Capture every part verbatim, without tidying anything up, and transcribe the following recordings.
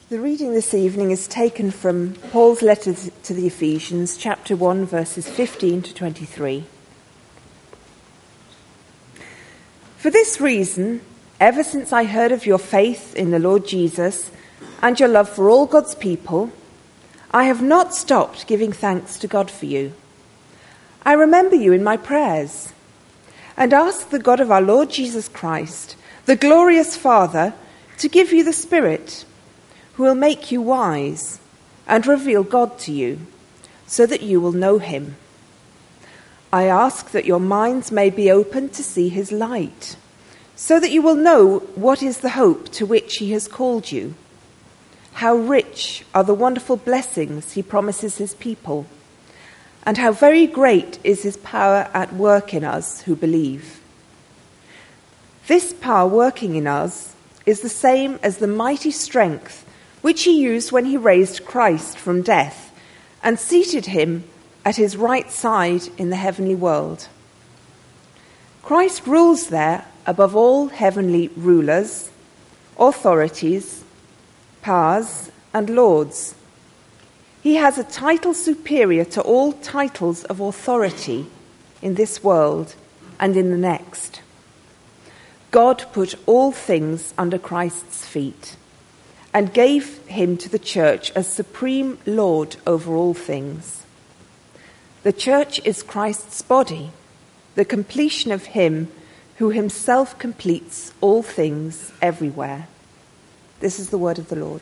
The reading this evening is taken from Paul's letter to the Ephesians, chapter one, verses fifteen to twenty-three. For this reason, ever since I heard of your faith in the Lord Jesus and your love for all God's people, I have not stopped giving thanks to God for you. I remember you in my prayers and ask the God of our Lord Jesus Christ, the glorious Father, to give you the Spirit, who will make you wise and reveal God to you, so that you will know him. I ask that your minds may be open to see his light, so that you will know what is the hope to which he has called you, how rich are the wonderful blessings he promises his people, and how very great is his power at work in us who believe. This power working in us is the same as the mighty strength which he used when he raised Christ from death and seated him at his right side in the heavenly world. Christ rules there above all heavenly rulers, authorities, powers, and lords. He has a title superior to all titles of authority in this world and in the next. God put all things under Christ's feet and gave him to the church as supreme Lord over all things. The church is Christ's body, the completion of him who himself completes all things everywhere. This is the word of the Lord.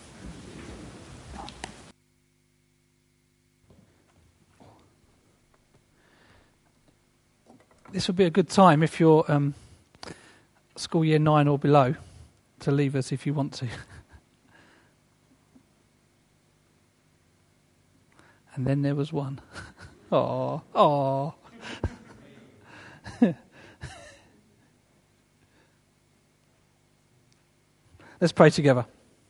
This would be a good time if you're um, school year nine or below to leave us if you want to. And then there was one. Aww, aww. Let's pray together.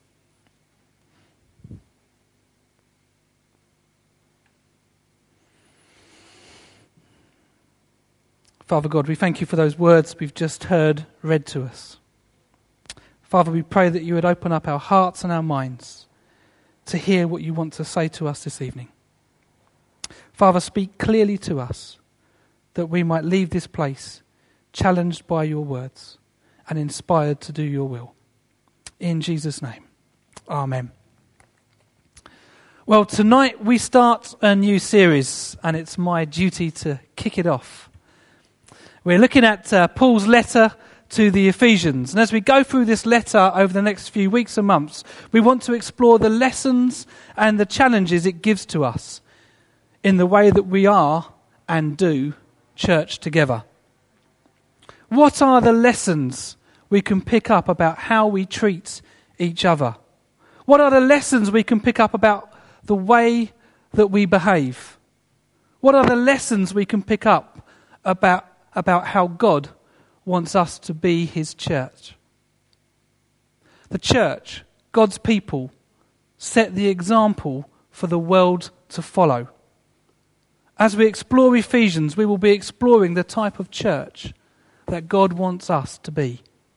Father God, we thank you for those words we've just heard read to us. Father, we pray that you would open up our hearts and our minds to hear what you want to say to us this evening. Father, speak clearly to us that we might leave this place challenged by your words and inspired to do your will. In Jesus' name, amen. Well, tonight we start a new series and it's my duty to kick it off. We're looking at uh, Paul's letter to the Ephesians. And as we go through this letter over the next few weeks and months, we want to explore the lessons and the challenges it gives to us in the way that we are and do church together. What are the lessons we can pick up about how we treat each other? What are the lessons we can pick up about the way that we behave? What are the lessons we can pick up about, about how God wants us to be his church? The church, God's people, set the example for the world to follow. As we explore Ephesians, we will be exploring the type of church that God wants us to be.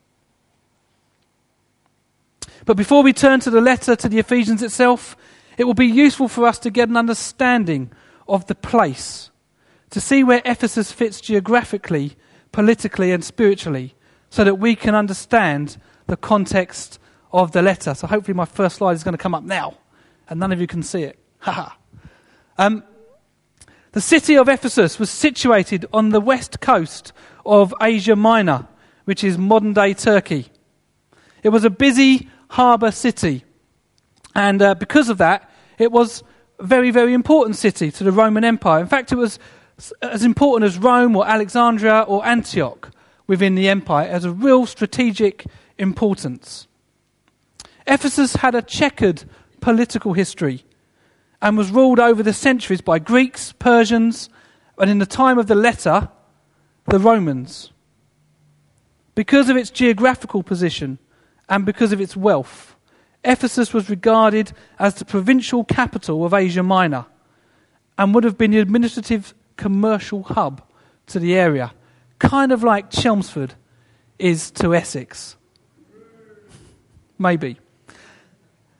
But before we turn to the letter to the Ephesians itself, it will be useful for us to get an understanding of the place, to see where Ephesus fits geographically, politically and spiritually, so that we can understand the context of the letter. So hopefully my first slide is going to come up now, and none of you can see it. Haha. um, the city of Ephesus was situated on the west coast of Asia Minor, which is modern-day Turkey. It was a busy harbour city, and uh, because of that, it was a very, very important city to the Roman Empire. In fact, it was as important as Rome or Alexandria or Antioch within the empire, as a real strategic importance. Ephesus had a checkered political history and was ruled over the centuries by Greeks, Persians, and in the time of the letter, the Romans. Because of its geographical position and because of its wealth, Ephesus was regarded as the provincial capital of Asia Minor and would have been the administrative commercial hub to the area, kind of like Chelmsford is to Essex. Maybe.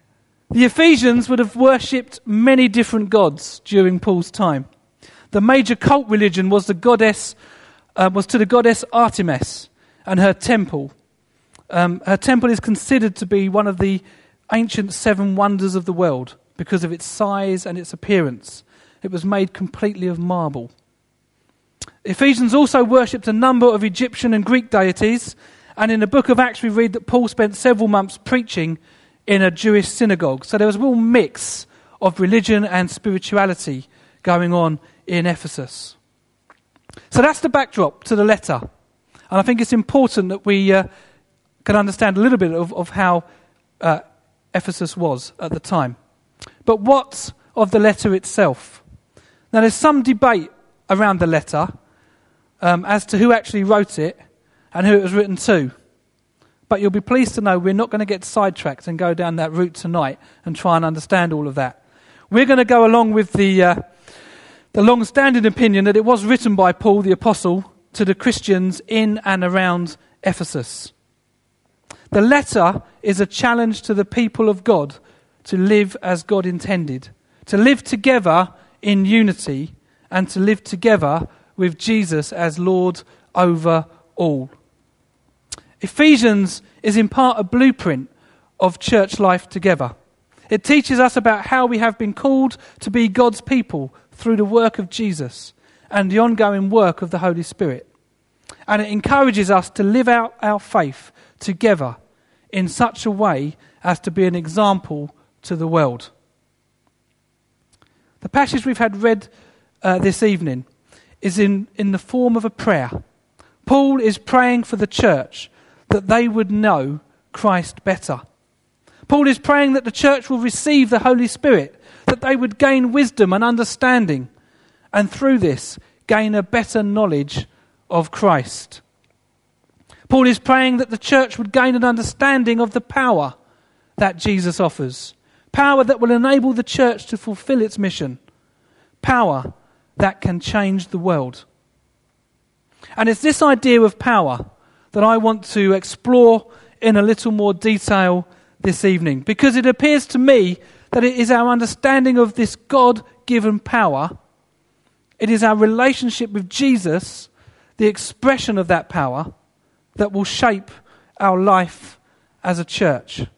The Ephesians would have worshipped many different gods during Paul's time. The major cult religion was the goddess, uh, was to the goddess Artemis and her temple. Um, her temple is considered to be one of the ancient seven wonders of the world because of its size and its appearance. It was made completely of marble. Ephesians also worshipped a number of Egyptian and Greek deities, and in the book of Acts we read that Paul spent several months preaching in a Jewish synagogue. So there was a real mix of religion and spirituality going on in Ephesus. So that's the backdrop to the letter. And I think it's important that we uh, can understand a little bit of, of how uh, Ephesus was at the time. But what of the letter itself? Now there's some debate around the letter um, as to who actually wrote it and who it was written to. But you'll be pleased to know we're not going to get sidetracked and go down that route tonight and try and understand all of that. We're going to go along with the uh, the long-standing opinion that it was written by Paul the Apostle to the Christians in and around Ephesus. The letter is a challenge to the people of God to live as God intended, to live together in unity and to live together with Jesus as Lord over all. Ephesians is in part a blueprint of church life together. It teaches us about how we have been called to be God's people through the work of Jesus and the ongoing work of the Holy Spirit. And it encourages us to live out our faith together in such a way as to be an example to the world. The passage we've had read uh, this evening is in, in the form of a prayer. Paul is praying for the church that they would know Christ better. Paul is praying that the church will receive the Holy Spirit, that they would gain wisdom and understanding, and through this gain a better knowledge of Christ. Paul is praying that the church would gain an understanding of the power that Jesus offers, power that will enable the church to fulfill its mission, power that can change the world. And it's this idea of power that I want to explore in a little more detail this evening, because it appears to me that it is our understanding of this God-given power, it is our relationship with Jesus, the expression of that power, that will shape our life as a church.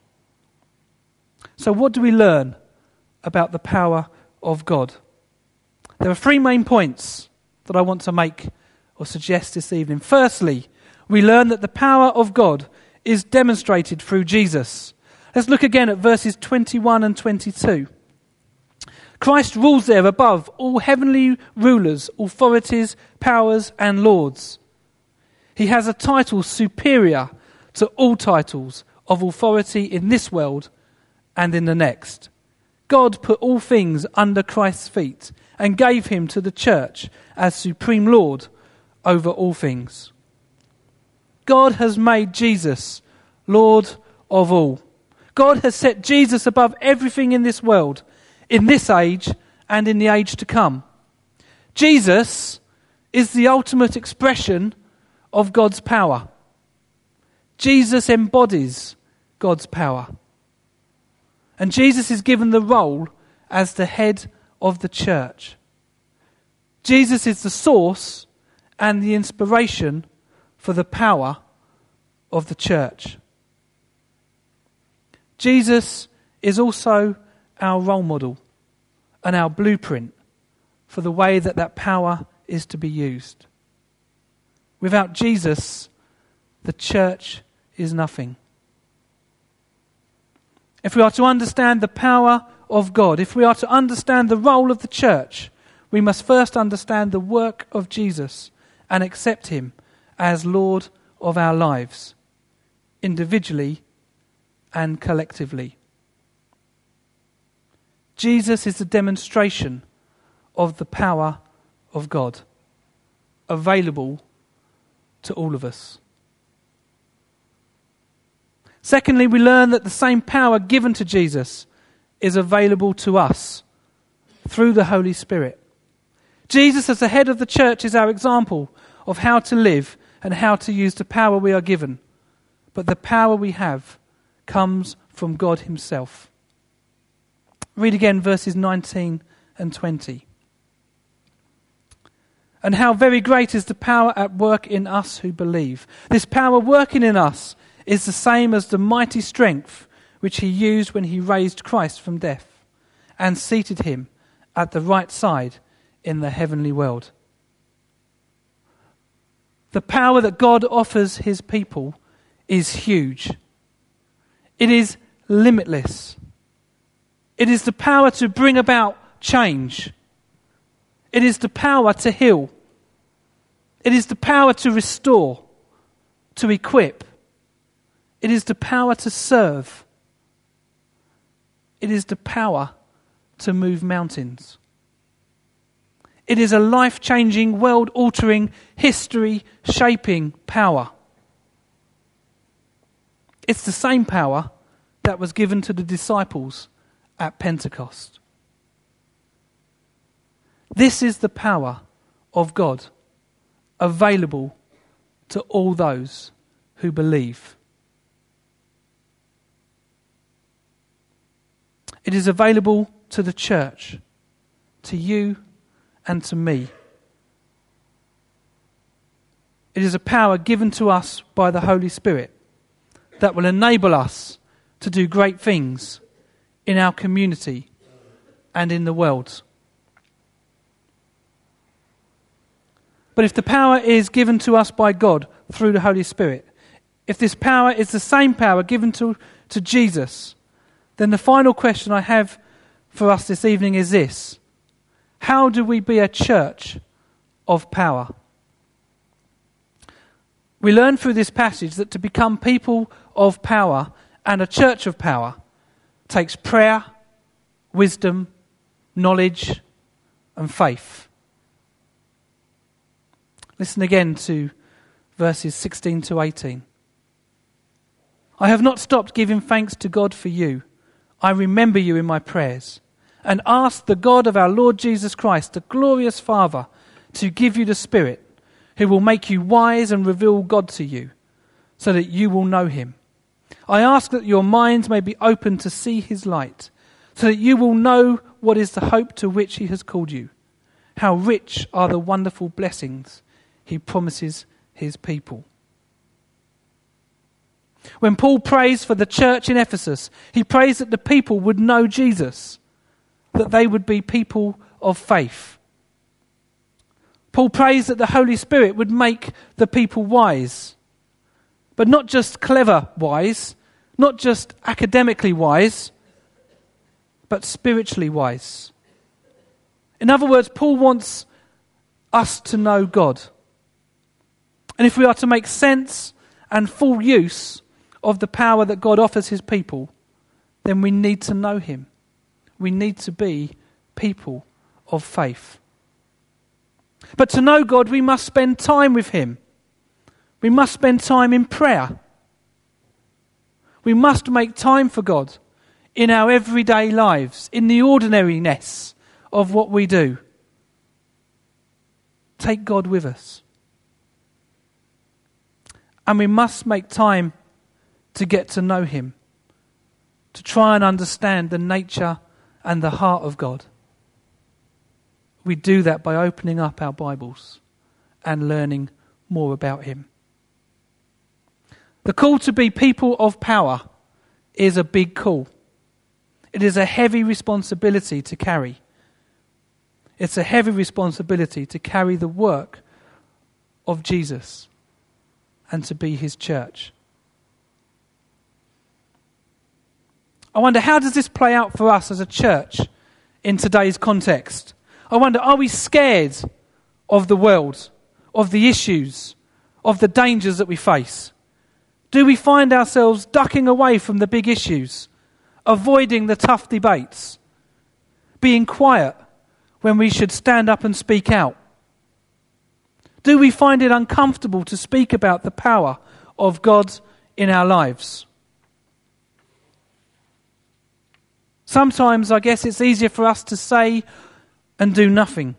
So what do we learn about the power of God? There are three main points that I want to make or suggest this evening. Firstly, we learn that the power of God is demonstrated through Jesus. Let's look again at verses twenty-one and twenty-two. Christ rules there above all heavenly rulers, authorities, powers, and lords. He has a title superior to all titles of authority in this world and in the next. God put all things under Christ's feet and gave him to the church as supreme Lord over all things. God has made Jesus Lord of all. God has set Jesus above everything in this world, in this age and in the age to come. Jesus is the ultimate expression of God's power. Jesus embodies God's power. And Jesus is given the role as the head of the church. Jesus is the source and the inspiration for the power of the church. Jesus is also our role model and our blueprint for the way that that power is to be used. Without Jesus, the church is nothing. If we are to understand the power of God, if we are to understand the role of the church, we must first understand the work of Jesus and accept him as Lord of our lives, individually and collectively. Jesus is the demonstration of the power of God, available to all of us. Secondly, we learn that the same power given to Jesus is available to us through the Holy Spirit. Jesus, as the head of the church, is our example of how to live and how to use the power we are given. But the power we have comes from God himself. Read again verses nineteen and twenty. And how very great is the power at work in us who believe. This power working in us is the same as the mighty strength which he used when he raised Christ from death and seated him at the right side in the heavenly world. The power that God offers his people is huge. It is limitless. It is the power to bring about change. It is the power to heal. It is the power to restore, to equip. It is the power to serve. It is the power to move mountains. It is a life-changing, world-altering, history-shaping power. It's the same power that was given to the disciples at Pentecost. This is the power of God available to all those who believe. It is available to the church, to you and to me. It is a power given to us by the Holy Spirit that will enable us to do great things in our community and in the world. But if the power is given to us by God through the Holy Spirit, if this power is the same power given to, to Jesus, then the final question I have for us this evening is this: how do we be a church of power? We learn through this passage that to become people of power and a church of power takes prayer, wisdom, knowledge, and faith. Listen again to verses sixteen to eighteen. I have not stopped giving thanks to God for you. I remember you in my prayers and ask the God of our Lord Jesus Christ, the glorious Father, to give you the Spirit who will make you wise and reveal God to you so that you will know him. I ask that your minds may be open to see his light so that you will know what is the hope to which he has called you, how rich are the wonderful blessings he promises his people. When Paul prays for the church in Ephesus, he prays that the people would know Jesus, that they would be people of faith. Paul prays that the Holy Spirit would make the people wise, but not just clever wise, not just academically wise, but spiritually wise. In other words, Paul wants us to know God. And if we are to make sense and full use of the power that God offers his people, then we need to know him. We need to be people of faith. But to know God, we must spend time with him. We must spend time in prayer. We must make time for God in our everyday lives, in the ordinariness of what we do. Take God with us. And we must make time to get to know him, to try and understand the nature and the heart of God. We do that by opening up our Bibles and learning more about him. The call to be people of power is a big call. It is a heavy responsibility to carry. It's a heavy responsibility to carry the work of Jesus and to be his church. I wonder, how does this play out for us as a church in today's context? I wonder, are we scared of the world, of the issues, of the dangers that we face? Do we find ourselves ducking away from the big issues, avoiding the tough debates, being quiet when we should stand up and speak out? Do we find it uncomfortable to speak about the power of God in our lives? Sometimes I guess it's easier for us to say and do nothing,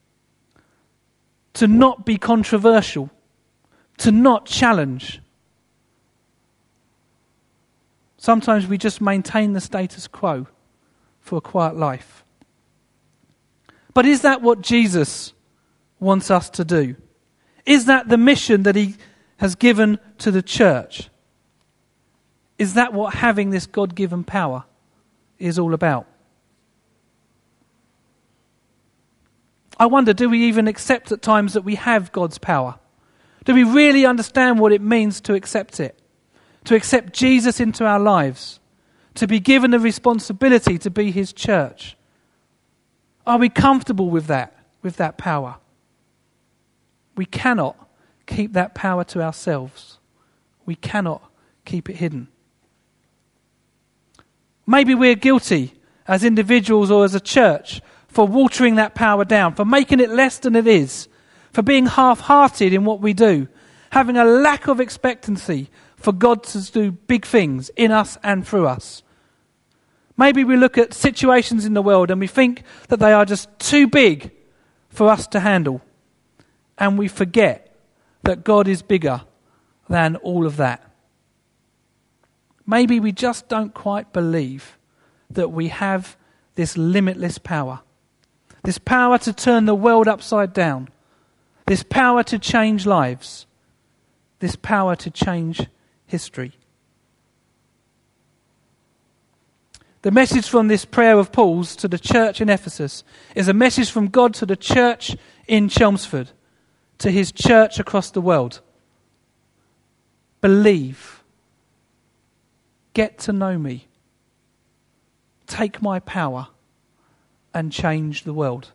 to not be controversial, to not challenge. Sometimes we just maintain the status quo for a quiet life. But is that what Jesus wants us to do? Is that the mission that he has given to the church? Is that what having this God-given power is all about? I wonder, do we even accept at times that we have God's power? Do we really understand what it means to accept it? To accept Jesus into our lives? To be given the responsibility to be his church? Are we comfortable with that, with that power? We cannot keep that power to ourselves. We cannot keep it hidden. Maybe we're guilty as individuals or as a church for watering that power down, for making it less than it is, for being half-hearted in what we do, having a lack of expectancy for God to do big things in us and through us. Maybe we look at situations in the world and we think that they are just too big for us to handle, and we forget that God is bigger than all of that. Maybe we just don't quite believe that we have this limitless power. This power to turn the world upside down. This power to change lives. This power to change history. The message from this prayer of Paul's to the church in Ephesus is a message from God to the church in Chelmsford, to his church across the world. Believe. Get to know me. Take my power and change the world.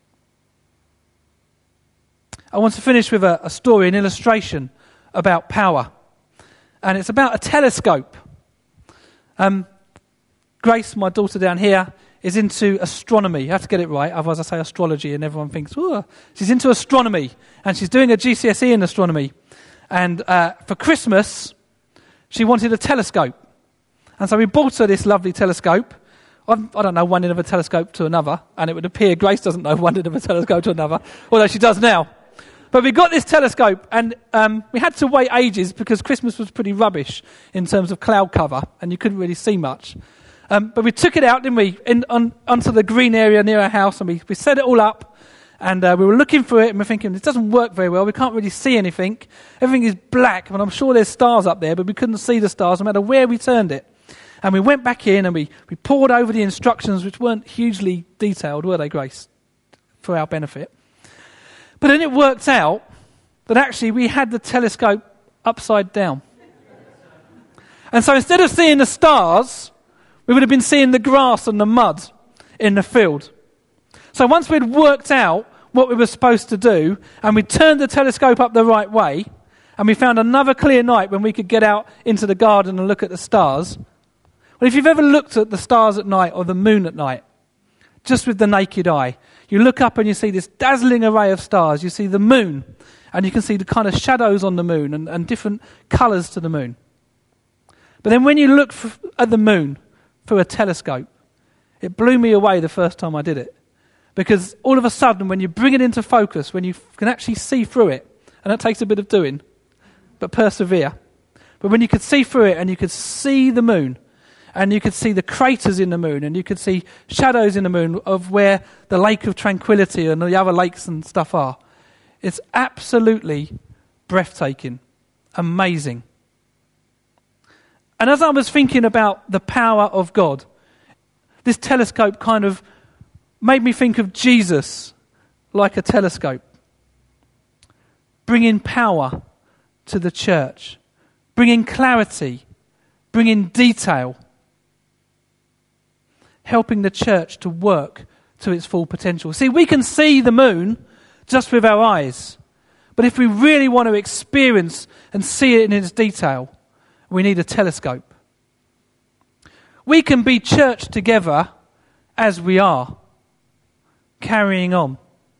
I want to finish with a, a story, an illustration about power. And it's about a telescope. Um, Grace, my daughter down here, is into astronomy. You have to get it right, otherwise I say astrology and everyone thinks, oh. She's into astronomy, and she's doing a G C S E in astronomy. And uh, for Christmas, she wanted a telescope. And so we bought her this lovely telescope. I'm, I don't know one end of a telescope to another, and it would appear Grace doesn't know one end of a telescope to another, although she does now. But we got this telescope, and um, we had to wait ages because Christmas was pretty rubbish in terms of cloud cover, and you couldn't really see much. Um, but we took it out, didn't we, in, on, onto the green area near our house, and we, we set it all up, and uh, we were looking for it, and we're thinking, it doesn't work very well, we can't really see anything. Everything is black, and I'm sure there's stars up there, but we couldn't see the stars no matter where we turned it. And we went back in, and we, we poured over the instructions, which weren't hugely detailed, were they, Grace, for our benefit? But then it worked out that actually we had the telescope upside down. And so instead of seeing the stars, we would have been seeing the grass and the mud in the field. So once we'd worked out what we were supposed to do, and we turned the telescope up the right way, and we found another clear night when we could get out into the garden and look at the stars. Well, if you've ever looked at the stars at night or the moon at night, just with the naked eye, you look up and you see this dazzling array of stars. You see the moon, and you can see the kind of shadows on the moon and, and different colours to the moon. But then when you look for, at the moon through a telescope, it blew me away the first time I did it. Because all of a sudden, when you bring it into focus, when you can actually see through it, and that takes a bit of doing, but persevere. But when you could see through it and you could see the moon, and you could see the craters in the moon, and you could see shadows in the moon of where the Lake of Tranquility and the other lakes and stuff are. It's absolutely breathtaking, amazing. And as I was thinking about the power of God, this telescope kind of made me think of Jesus like a telescope, bringing power to the church, bringing clarity, bringing detail, helping the church to work to its full potential. See, we can see the moon just with our eyes, but if we really want to experience and see it in its detail, we need a telescope. We can be church together as we are, carrying on.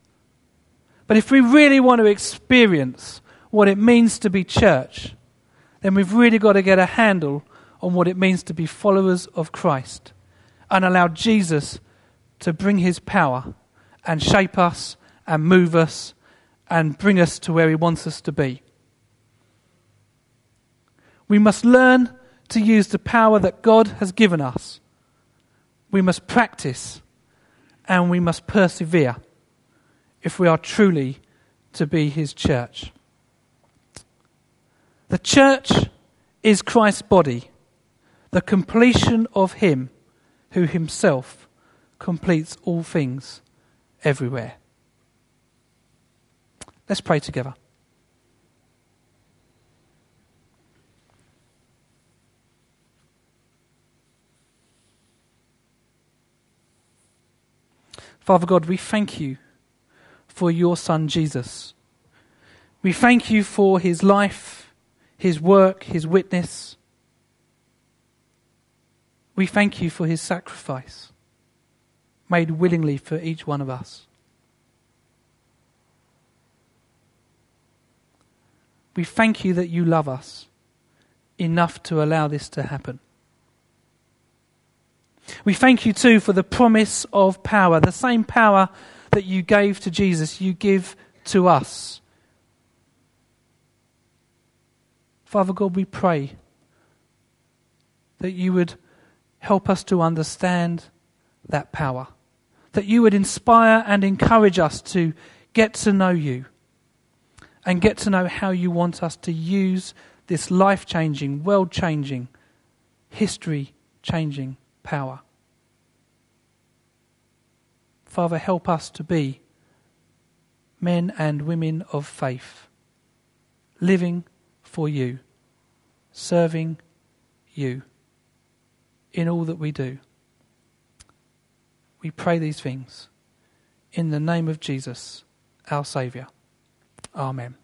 But if we really want to experience what it means to be church, then we've really got to get a handle on what it means to be followers of Christ and allow Jesus to bring his power and shape us and move us and bring us to where he wants us to be. We must learn to use the power that God has given us, we must practice, and we must persevere if we are truly to be his church. The church is Christ's body, the completion of him who himself completes all things everywhere. Let's pray together. Father God, we thank you for your Son Jesus. We thank you for his life, his work, his witness. We thank you for his sacrifice, made willingly for each one of us. We thank you that you love us enough to allow this to happen. We thank you too for the promise of power, the same power that you gave to Jesus, you give to us. Father God, we pray that you would help us to understand that power, that you would inspire and encourage us to get to know you and get to know how you want us to use this life-changing, world-changing, history-changing power. Father, help us to be men and women of faith, living for you, serving you in all that we do. We pray these things in the name of Jesus, our Saviour. Amen.